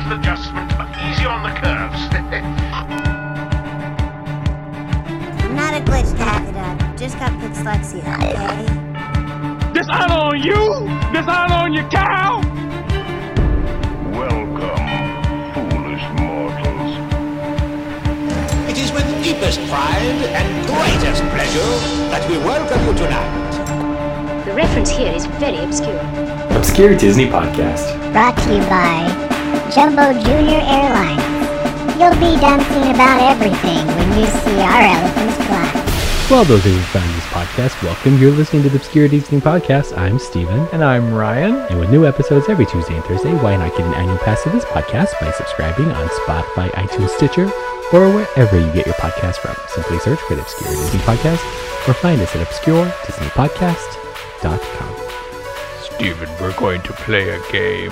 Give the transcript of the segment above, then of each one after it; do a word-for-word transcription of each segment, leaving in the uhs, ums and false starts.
an adjustment, but easy on the curves. I'm not a glitch to have it up. Just got dyslexia, okay? Dishonor on you! Dishonor on your cow! Welcome, foolish mortals. It is with deepest pride and greatest pleasure that we welcome you tonight. The reference here is very obscure. Obscure Disney Podcast. Brought to you by Jumbo Junior Airlines. You'll be dancing about everything when you see our elephants fly. Well, those of you who found this podcast, welcome. You're listening to the Obscure Disney Podcast. I'm Steven. And I'm Ryan. And with new episodes every Tuesday and Thursday, why not get an annual pass to this podcast by subscribing on Spotify, iTunes, Stitcher, or wherever you get your podcast from. Simply search for the Obscure Disney Podcast or find us at obscure disney podcast dot com. Steven, we're going to play a game.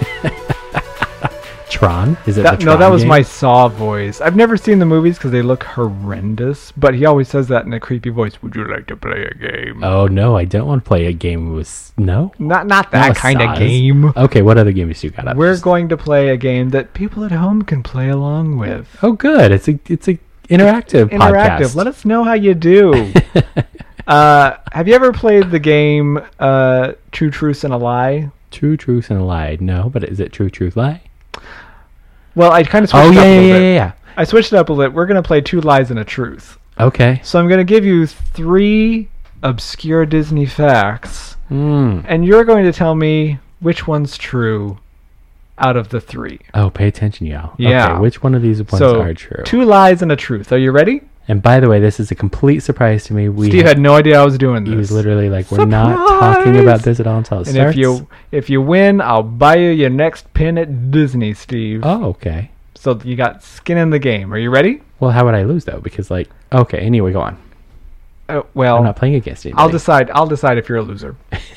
Tron? Is it That, the no, Tron that was game? my Saw voice. I've never seen the movies because they look horrendous, but he always says that in a creepy voice. Would you like to play a game? Oh, no, I don't want to play a game with... No? Not not that Not kind of Saws. game. Okay, what other games you got up? We're Just- going to play a game that people at home can play along with. Oh, good. It's a it's a interactive, Interactive. podcast. Let us know how you do. uh, have you ever played the game uh, True Truths and a Lie? True Truth and a Lie. No, but is it True Truth Lie? Well, I kind of switched Oh, it yeah, up a yeah, little yeah, bit. yeah. I switched it up a little. We're going to play Two Lies and a Truth. Okay. So I'm going to give you three obscure Disney facts, Mm. and you're going to tell me which one's true out of the three. Oh, pay attention, y'all. Yeah. Okay, which one of these ones so, are true? two lies and a truth. Are you ready? And by the way, this is a complete surprise to me. We Steve had no idea I was doing He this. was literally like, we're not talking Surprise! about this at all until it and starts. if you if you win, I'll buy you your next pin at Disney, Steve. Oh, okay. So you got skin in the game. Are you ready? Well, how would I lose, though? Because, like, okay, anyway, go on. Uh, well, I'm not playing against anybody. I'll decide. I'll decide if you're a loser.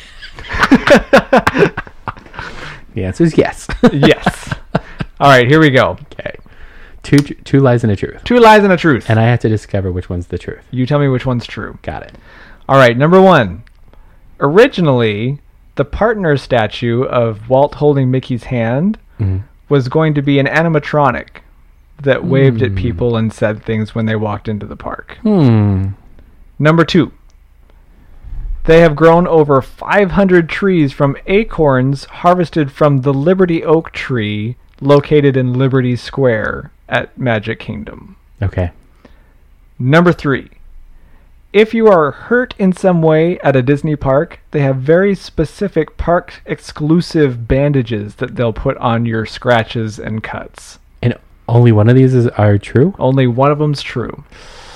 The answer is yes. Yes. All right, here we go. Okay. Two tr- two lies and a truth. Two lies and a truth. And I have to discover which one's the truth. You tell me which one's true. Got it. All right, number one. Originally, the partner statue of Walt holding Mickey's hand Mhm. was going to be an animatronic that waved at Hmm. people and said things when they walked into the park. Hmm. Number two. They have grown over five hundred trees from acorns harvested from the Liberty Oak tree located in Liberty Square at Magic Kingdom. Okay. Number three. If you are hurt in some way at a Disney park, they have very specific park exclusive bandages that they'll put on your scratches and cuts. And only one of these is are true? Only one of them's true.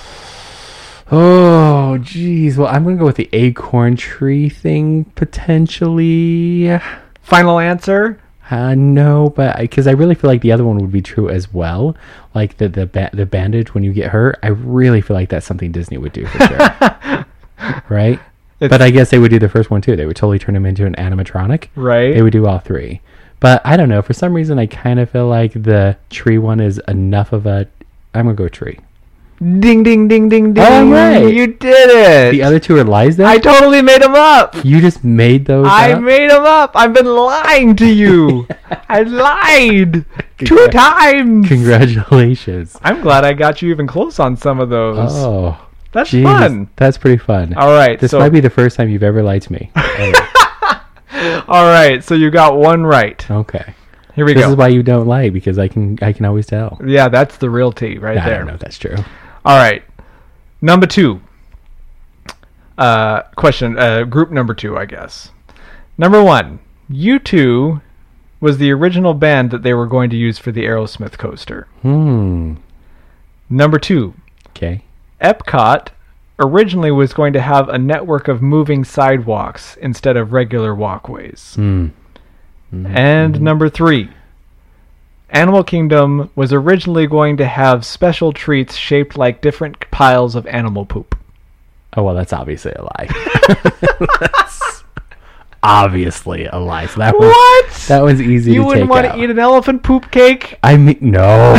Oh, jeez. Well, I'm going to go with the acorn tree thing, potentially. Final answer? Uh, no, but because I, I really feel like the other one would be true as well. Like the the ba- the bandage when you get hurt, I really feel like that's something Disney would do for sure. Right? It's- But I guess they would do the first one too. They would totally turn him into an animatronic. Right. They would do all three. But I don't know. For some reason, I kind of feel like the tree one is enough of a... I'm going to go tree. Ding, ding, ding, ding, ding. All right. You did it. The other two are lies then? I totally made them up. You just made those I up? made them up. I've been lying to you. I lied two Congra- times. Congratulations. I'm glad I got you even close on some of those. Oh. That's Jesus, fun. That's pretty fun. All right. This so, might be the first time you've ever lied to me. Ever. all right. So you got one right. Okay. Here we This go. is why you don't lie, because I can I can always tell. Yeah, that's the real tea right I there. don't know if that's true. All right. Number two. Uh, question. Uh, group number two, I guess. Number one. U two was the original band that they were going to use for the Aerosmith coaster. Hmm. Number two. Okay. Epcot originally was going to have a network of moving sidewalks instead of regular walkways. Hmm. And number three. Animal Kingdom was originally going to have special treats shaped like different piles of animal poop. Oh, well, that's obviously a lie. That's obviously a lie. So that one, What? that one's easy You to wouldn't take want out. to eat an elephant poop cake? I mean, no.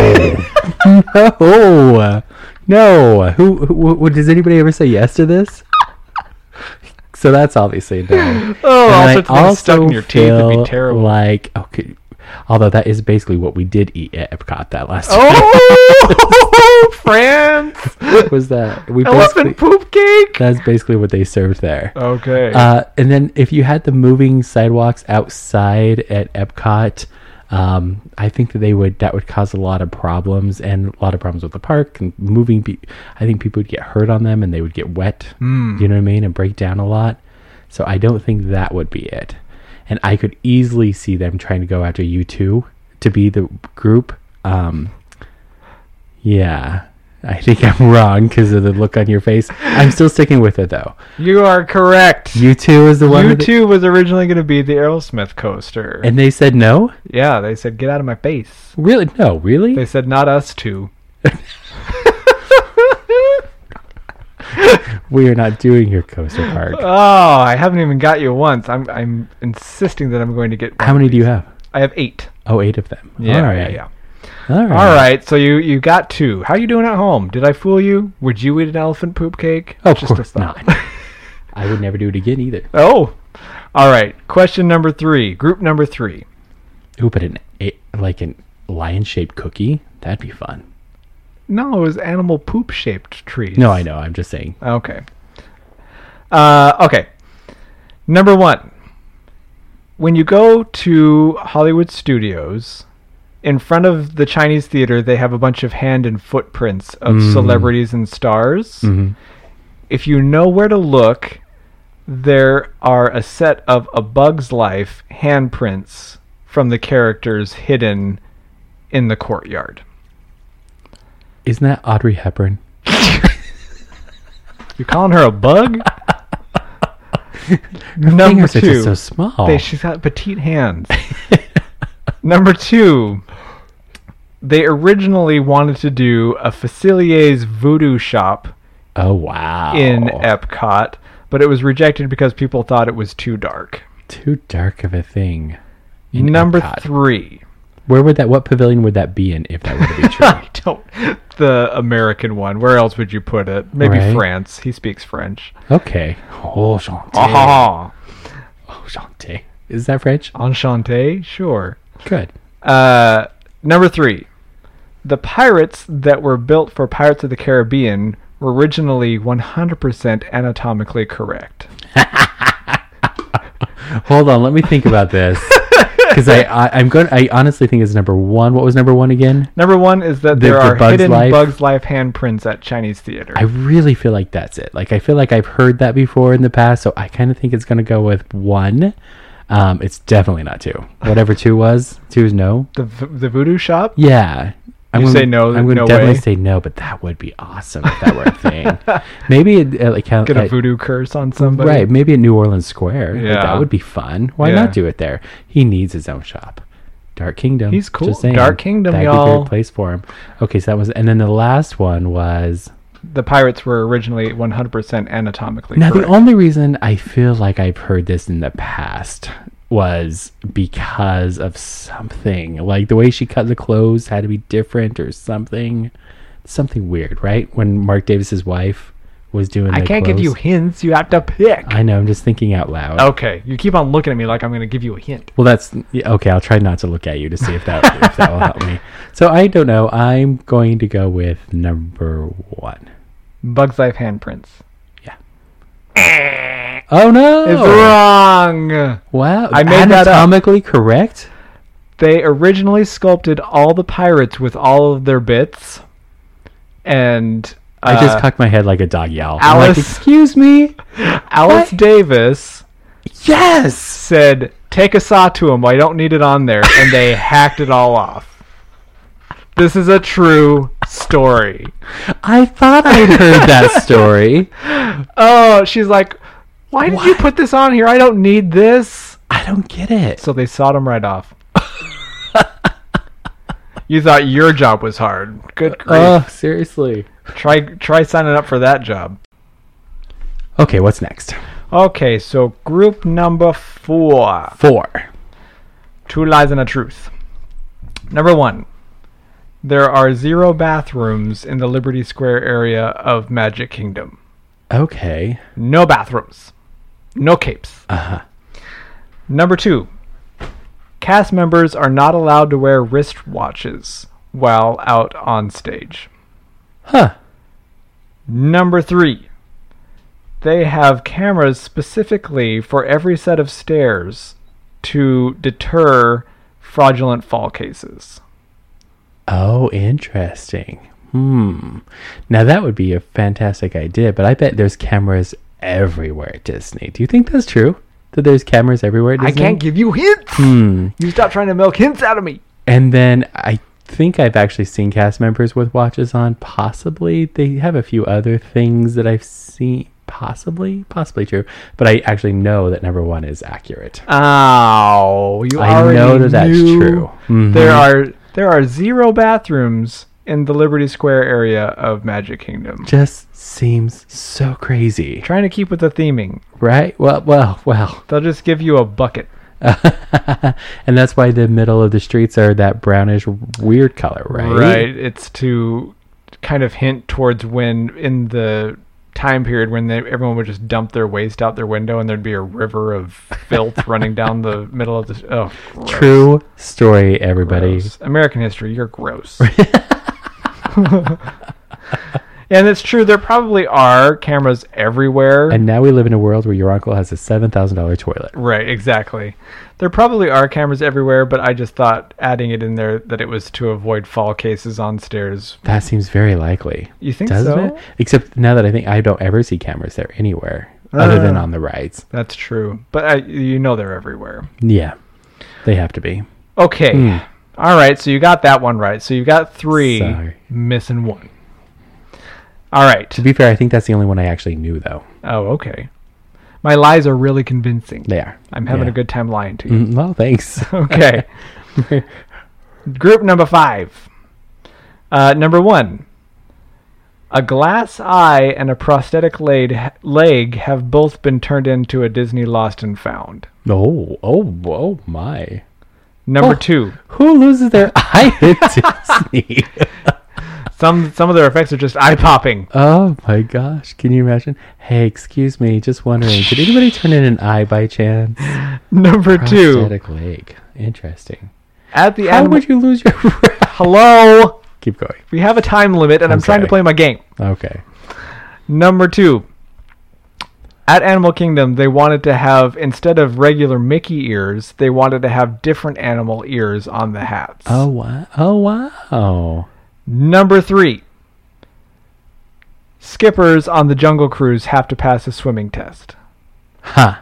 No. No. Who, who, who, does anybody ever say yes to this? So that's obviously a no. Oh, And all I sorts of things stuck in also your teeth would be feel terrible. Like, okay, Although that is basically what we did eat at Epcot that last time. Oh, France! Was that we Elephant basically- poop cake? That's basically what they served there. Okay. Uh, and then if you had the moving sidewalks outside at Epcot, um, I think that they would that would cause a lot of problems and a lot of problems with the park and moving. Pe- I think people would get hurt on them and they would get wet. Mm. You know what I mean, and break down a lot. So I don't think that would be it. And I could easily see them trying to go after you two to be the group. Um, yeah. I think I'm wrong because of the look on your face. I'm still sticking with it, though. You are correct. U two is the one. U that- two was originally going to be the Aerosmith coaster. And they said no? yeah, they said, get out of my face. Really? No, really? They said, not us two. We are not doing your coaster park. Oh, I haven't even got you once. I'm I'm insisting that I'm going to get one How of many do you these. have? I have eight. Oh, eight of them. Yeah, All right. yeah, yeah. All right. All right, so you, you got two. How you doing at home? Did I fool you? Would you eat an elephant poop cake? Of Just a course thought. not. I would never do it again either. Oh, all right. Question number three. Group number three. Ooh, but an a, like an lion-shaped cookie? That'd be fun. No, it was animal poop-shaped trees. No, I know. I'm just saying. Okay. Uh, okay. Number one. When you go to Hollywood Studios, in front of the Chinese theater, they have a bunch of hand and footprints of Mm. celebrities and stars. Mhm. If you know where to look, there are a set of A Bug's Life handprints from the characters hidden in the courtyard. Isn't that Audrey Hepburn? You calling her a bug? Her Number fingers are two. just so small. They, she's got petite hands. Number two. They originally wanted to do a Facilier's voodoo shop oh, wow. in Epcot, but it was rejected because people thought it was too dark. Too dark of a thing. in Number Epcot. three. Where would that, what pavilion would that be in if that were to be true? I don't. The American one. Where else would you put it? Maybe Right. France. He speaks French. Okay. Oh, Enchanté. Ah, Oh, Enchanté. Is that French? enchanté. Sure. Good. Uh, number three. The pirates that were built for Pirates of the Caribbean were originally one hundred percent anatomically correct. Hold on, let me think about this. Because I, I, I'm going. I honestly think it's number one. What was number one again? Number one is that The- there the are Bugs hidden Life? Bugs Life handprints at Chinese theater. I really feel like that's it. Like I feel like I've heard that before in the past, so I kind of think it's going to go with one. Um, it's definitely not two. Whatever two was, two is no. the v- the voodoo shop. Yeah. I'm You gonna, say no, I'm going to no definitely way? say no, but that would be awesome if that were a thing. Maybe it, uh, like how, Get a at- voodoo curse on somebody. right? Maybe at New Orleans Square. Like, Yeah. that would be fun. Why Yeah. not do it there? He needs his own shop. Dark Kingdom. He's cool. Just saying. Dark Kingdom, That'd be a y'all. great place for him. Okay, so that was, and then the last one was. The pirates were originally one hundred percent anatomically Now, correct. the only reason I feel like I've heard this in the past was because of something. Like the way she cut the clothes had to be different or something. Something weird, right? When Mark Davis's wife was doing I the can't give you clothes. hints. You have to pick. I know, I'm just thinking out loud. Okay, you keep on looking at me like I'm going to give you a hint. Well, that's yeah, okay. I'll try not to look at you to see if that if that will help me. So I don't know. I'm going to go with number one. Bugs Life handprints. Oh no! It's wrong. Wow, I made that up. anatomically correct. They originally sculpted all the pirates with all of their bits, and I just uh, cocked my head like a dog yowl. I'm like, Alice- excuse me. Alice What? Davis Yes. said, "Take a saw to him. I don't need it on there," and they hacked it all off. This is a true story. I thought I'd heard that story. Oh, she's like, "Why did you What? put this on here? I don't need this." I don't get it. So they sawed him right off. You thought your job was hard. Good grief. Oh, seriously. try try signing up for that job. Okay, what's next? Okay, so group number four. Four. Two lies and a truth. Number one. There are zero bathrooms in the Liberty Square area of Magic Kingdom. Okay. No bathrooms. No capes. Uh huh. Number two. Cast members are not allowed to wear wristwatches while out on stage. Huh. Number three. They have cameras specifically for every set of stairs to deter fraudulent fall cases. Oh, interesting. Hmm. Now that would be a fantastic idea, but I bet there's cameras everywhere at Disney. Do you think that's true? That there's cameras everywhere at I Disney? can't give you hints. Hmm. You stop trying to milk hints out of me. And then I think I've actually seen cast members with watches on. Possibly. They have a few other things that I've seen. Possibly. Possibly true. But I actually know that number one is accurate. Oh, you I already know that that's knew. true. Mhm. There are there are zero bathrooms in the Liberty Square area of Magic Kingdom. Just seems so crazy. Trying to keep with the theming. Right? Well, well, well. They'll just give you a bucket. And that's why the middle of the streets are that brownish weird color, right? Right. It's to kind of hint towards when in the time period when they, everyone would just dump their waste out their window and there'd be a river of filth running down the middle of the... Oh, gross. True story, everybody. Gross. American history, you're gross. And it's true, there probably are cameras everywhere. And now we live in a world where your uncle has a seven thousand dollars toilet. Right, exactly. There probably are cameras everywhere, but I just thought adding it in there that it was to avoid fall cases on stairs. That seems very likely. You think Doesn't so? it? Except now that I think I don't ever see cameras there anywhere other than Uh. on the rides. That's true. But I, you know they're everywhere. Yeah, they have to be. Okay. Hmm. All right, so you got that one right. So you got three, Sorry. missing one. All right. To be fair, I think that's the only one I actually knew, though. Oh, okay. My lies are really convincing. They are. I'm having Yeah. a good time lying to you. Mm, well, thanks. Okay. Group number five. Uh, number one. A glass eye and a prosthetic leg, leg have both been turned into a Disney Lost and Found. Oh, oh, oh my. Number Oh. two. Who loses their eye at Disney? Some some of their effects are just eye popping. Oh my gosh, can you imagine? Hey, excuse me, just wondering, did anybody turn in an eye by chance? Number two. Prosthetic leg. Interesting. At the How animal- would you lose your... Hello. Keep going. We have a time limit, and I'm, I'm trying to sorry. play my game. Okay. Number two. At Animal Kingdom, they wanted to have, instead of regular Mickey ears, they wanted to have different animal ears on the hats. Oh, wow. Oh, wow. Number three. Skippers on the Jungle Cruise have to pass a swimming test. Huh.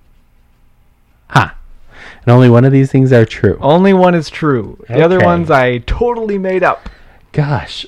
Huh. And only one of these things are true. Only one is true. The other Okay. ones I totally made up. Gosh.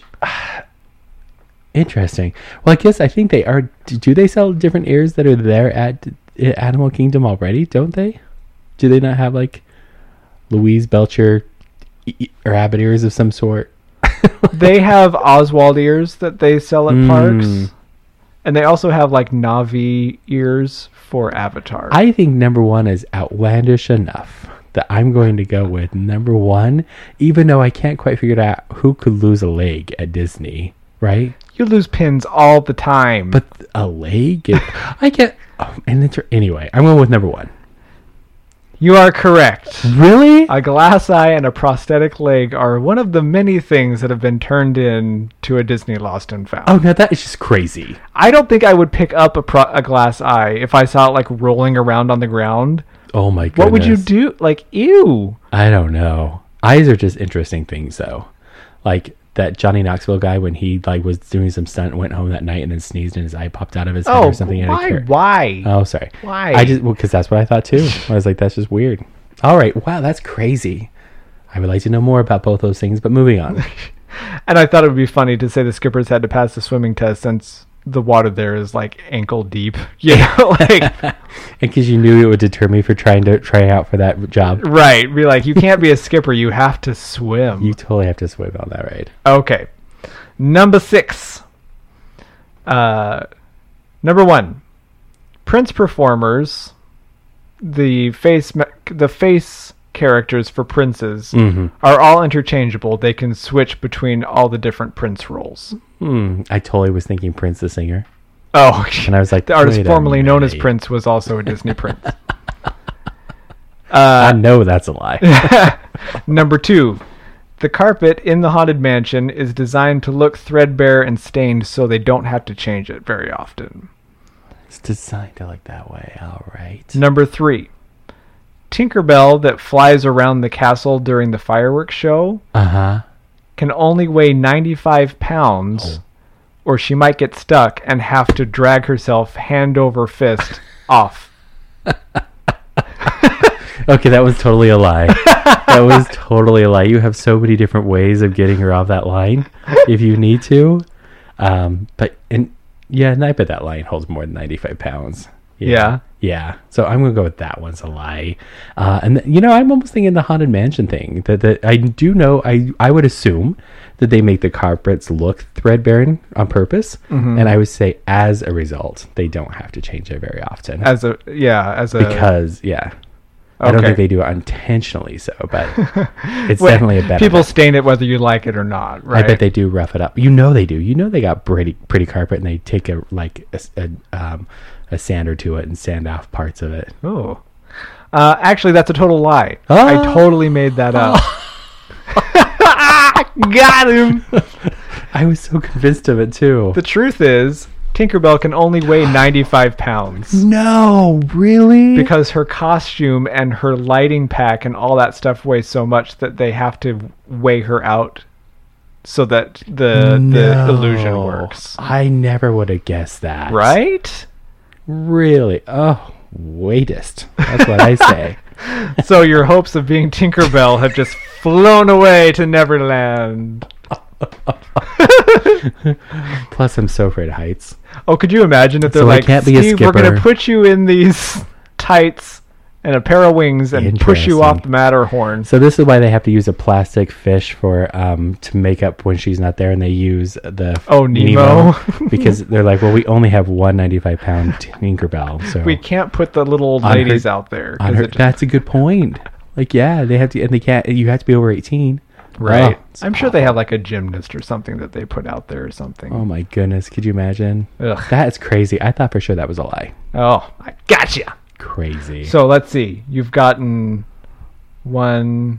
Interesting. Well, I guess I think they are... Do they sell different ears that are there at, at Animal Kingdom already? Don't they? Do they not have, like, Louise Belcher e- rabbit ears of some sort? They have Oswald ears that they sell at Mm. parks. And they also have, like, Na'vi ears for Avatar. I think number one is outlandish enough that I'm going to go with number one, even though I can't quite figure out who could lose a leg at Disney, right? You lose pins all the time. But a leg? It, I get... Oh, and it's, anyway, I'm going with number one. You are correct. Really? A glass eye and a prosthetic leg are one of the many things that have been turned in to a Disney Lost and Found. Oh, now that is just crazy. I don't think I would pick up a, pro- a glass eye if I saw it like rolling around on the ground. Oh my goodness. What would you do? Like, ew. I don't know. Eyes are just interesting things, though. Like that Johnny Knoxville guy when he like was doing some stunt, went home that night and then sneezed and his eye popped out of his head Oh, or something. and it why? cur- Why? Oh, sorry. Why? I just because that's what I thought too. I was like, that's just weird. All right. Wow, that's crazy. I would like to know more about both those things, but moving on. And I thought it would be funny to say the skippers had to pass the swimming test since the water there is like ankle deep. You know, like Because you knew it would deter me for trying to try out for that job. right. Be like, you can't be a skipper. You have to swim. You totally have to swim on that ride. Okay. Number six. Uh, number one. Prince performers. The face, me- the face characters for princes Mhm. are all interchangeable. They can switch between all the different prince roles. Hmm. I totally was thinking Prince the Singer. Oh, And I was like, the artist wait a formerly known as minute. Prince was also a Disney prince. I know that's a lie. Number two, the carpet in the Haunted Mansion is designed to look threadbare and stained so they don't have to change it very often. It's designed to look that way. All right. Number three, Tinkerbell that flies around the castle during the fireworks show Uh-huh. can only weigh ninety-five pounds, Oh. or she might get stuck and have to drag herself hand over fist off. Okay, that was totally a lie. That was totally a lie. You have so many different ways of getting her off that line if you need to. Um, but, and yeah, and I bet that line holds more than ninety-five pounds. Yeah. Yeah. So I'm going to go with that one's a lie. Uh, and, th- you know, I'm almost thinking the Haunted Mansion thing. That, that I do know, I, I would assume that they make the carpets look threadbare on purpose. Mm-hmm. And I would say as a result, they don't have to change it very often. As a, yeah, as a... because, yeah. I don't Okay. think they do it intentionally so, but it's Well, definitely a better. People stain it whether you like it or not, right? I bet they do rough it up. You know they do. You know they got pretty pretty carpet and they take a like a, a, um, a sander to it and sand off parts of it. Oh. Uh, actually, that's a total lie. Oh. I totally made that up. Got him! I was so convinced of it too. The truth is, Tinkerbell can only weigh ninety-five pounds. No, really? Because her costume and her lighting pack and all that stuff weighs so much that they have to weigh her out so that the the illusion No. works. I never would have guessed that. Right? Really? Oh, waitest. That's what I say. So your hopes of being Tinkerbell have just flown away to Neverland. Plus, I'm so afraid of heights. Oh, could you imagine if they're So I like, can't be a Steve, we're going skipper." to put you in these tights and a pair of wings and push you off the Interesting. Matterhorn. So this is why they have to use a plastic fish for um to make up when she's not there, and they use the Oh, Nemo. because they're like, well, we only have one ninety-five pound Tinkerbell, so We can't put the little old On her- ladies out there. 'cause on her, it- that's a good point. Like, yeah, they have to, and they can't. You have to be over eighteen, right. Oh, it's I'm sure they awful. have like a gymnast or something that they put out there or something. Oh my goodness, could you imagine? Ugh. That is crazy. I thought for sure that was a lie. Oh, I gotcha. Crazy. So let's see. You've gotten one,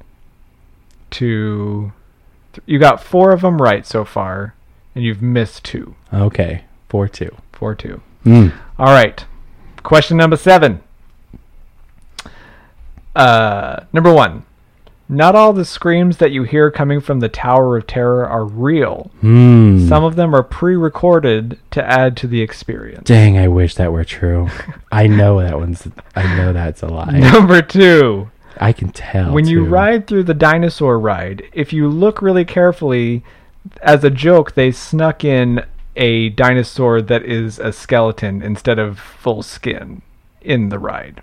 two, th- you got four of them right so far, and you've missed two. Okay, four two. Four, two. Mm. All right. Question number seven. Uh, number one. Not all the screams that you hear coming from the Tower of Terror are real. Hmm. Some of them are pre-recorded to add to the experience. Dang, I wish that were true. I know that one's. I know that's a lie. Number two. I can tell. When you too. ride through the dinosaur ride, if you look really carefully, as a joke, they snuck in a dinosaur that is a skeleton instead of full skin in the ride.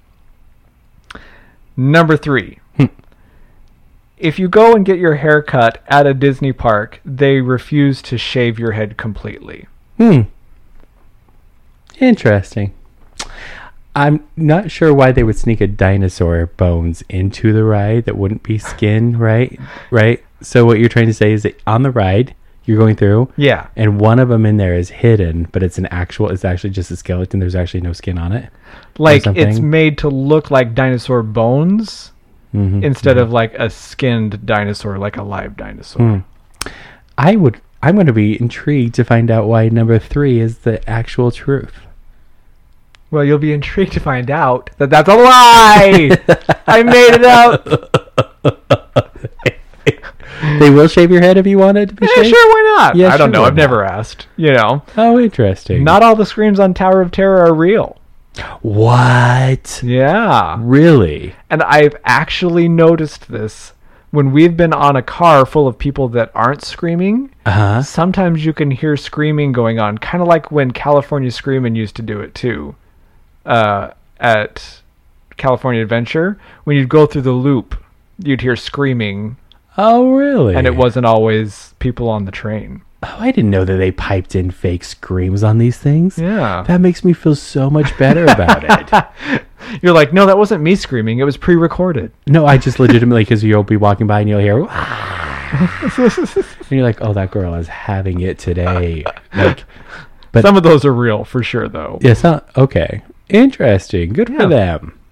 Number three. If you go and get your hair cut at a Disney park, they refuse to shave your head completely. Hmm. Interesting. I'm not sure why they would sneak a dinosaur bones into the ride that wouldn't be skin, right? Right? So what you're trying to say is that on the ride you're going through, Yeah. and one of them in there is hidden, but it's an actual, it's actually just a skeleton. There's actually no skin on it. Like, something? it's made to look like dinosaur bones Mhm. instead of like a skinned dinosaur, like a live dinosaur. Hmm. I would, I'm going to be intrigued to find out why number three is the actual truth. Well, you'll be intrigued to find out that that's a lie. I made it up. They will shave your head if you want it to be Yeah, shaved? sure, why not? Yeah, I don't sure, know. why I've never not? asked. You know, Oh, interesting. not all the screams on Tower of Terror are real. What? Yeah. Really? And I've actually noticed this when we've been on a car full of people that aren't screaming. Uh-huh. Sometimes you can hear screaming going on, kind of like when California Screamin' used to do it too. Uh, at California Adventure, when you'd go through the loop, you'd hear screaming, Oh, really? and it wasn't always people on the train. Oh, I didn't know that they piped in fake screams on these things. Yeah. That makes me feel so much better about it. You're like, no, that wasn't me screaming. It was pre-recorded. No, I just legitimately, because you'll be walking by and you'll hear, and you're like, oh, that girl is having it today. Like, but Some of those are real for sure, though. yeah, it's not, okay. Interesting. Good Yeah. for them.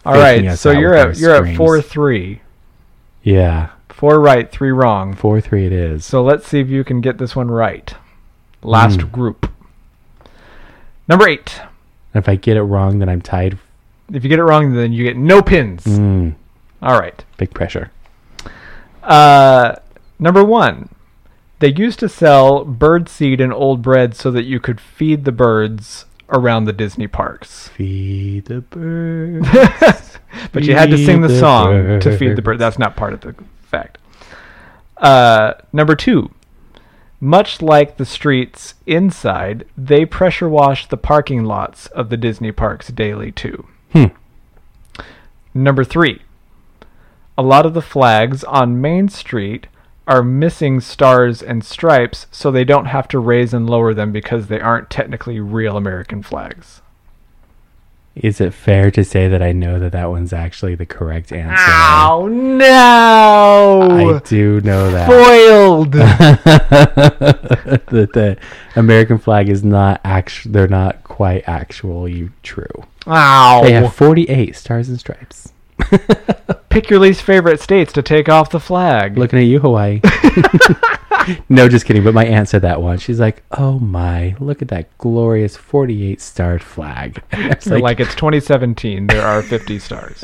All faking right, us so out you're with our at you're at screams. four three. Yeah, Four right, three wrong. four three it is. So let's see if you can get this one right. Last Mm. group. Number eight. If I get it wrong, then I'm tied. If you get it wrong, then you get no pins. Mm, All right. big pressure. Uh, number one. They used to sell bird seed and old bread so that you could feed the birds around the Disney parks. Feed the birds. But you had to sing the, Feed the song to feed the birds. bird. That's not part of the fact. Uh, number two. Much like the streets inside, they pressure wash the parking lots of the Disney parks daily too. Hmm. Number three. A lot of the flags on Main Street are missing stars and stripes, so they don't have to raise and lower them because they aren't technically real American flags. Is it fair to say that I know that that one's actually the correct answer? Ow, no! I do know that. Foiled! that the American flag is not actually, they're not quite actually true. Ow! They have forty-eight stars and stripes. Pick your least favorite states to take off the flag. Looking at you, Hawaii. No, just kidding. But my aunt said that once. She's like, "Oh my, look at that glorious forty-eight starred flag." It's like, like it's twenty seventeen. There are fifty stars.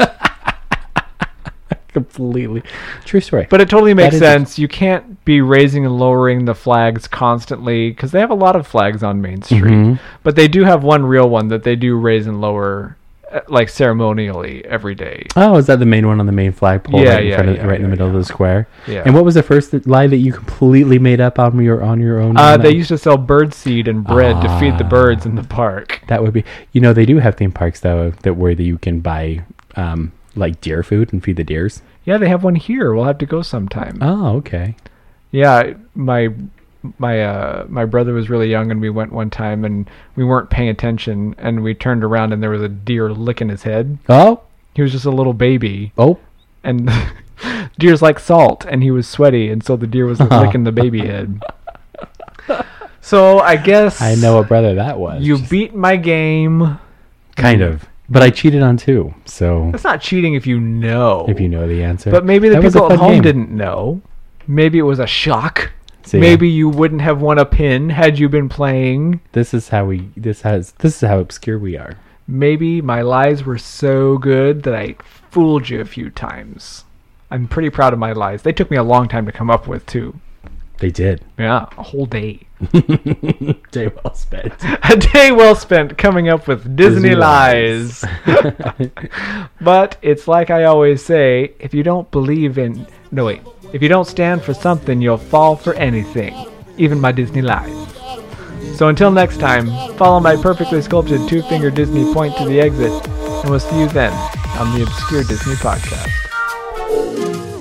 completely true story. But it totally makes is sense. You can't be raising and lowering the flags constantly because they have a lot of flags on Main Street. Mhm. But they do have one real one that they do raise and lower, uh, like ceremonially every day. Oh, is that the main one on the main flagpole? Yeah, right in yeah, front of, yeah, right in the yeah, middle of yeah. the square. Yeah. And what was the first th- lie that you completely made up on your on your own? Uh, on they that? used to sell bird seed and bread to feed the Ah. birds in the park. That would be, you know, they do have theme parks though that where that you can buy um, like deer food and feed the deers. Yeah, they have one here. We'll have to go sometime. Oh, okay. Yeah, my my uh my brother was really young and we went one time and we weren't paying attention and we turned around and there was a deer licking his head. Oh, He was just a little baby oh, and deer's like salt and he was sweaty and so the deer was licking the baby head. So I guess I know what brother that was. you Just beat my game. kind of, but I cheated on two. So That's not cheating if you know. if you know the answer, But maybe the That was a people at fun home game. didn't know. Maybe it was a shock. See, Maybe you wouldn't have won a pin had you been playing. this is how we this has this is how obscure we are. Maybe my lies were so good that I fooled you a few times. I'm pretty proud of my lies. They took me a long time to come up with, too. They did. Yeah, a whole day. Day well spent. A day well spent coming up with Disney, Disney lies. But it's like I always say, if you don't believe in... No, wait. If you don't stand for something, you'll fall for anything. Even my Disney lies. So until next time, follow my perfectly sculpted two-finger Disney point to the exit, and we'll see you then on the Obscure Disney Podcast.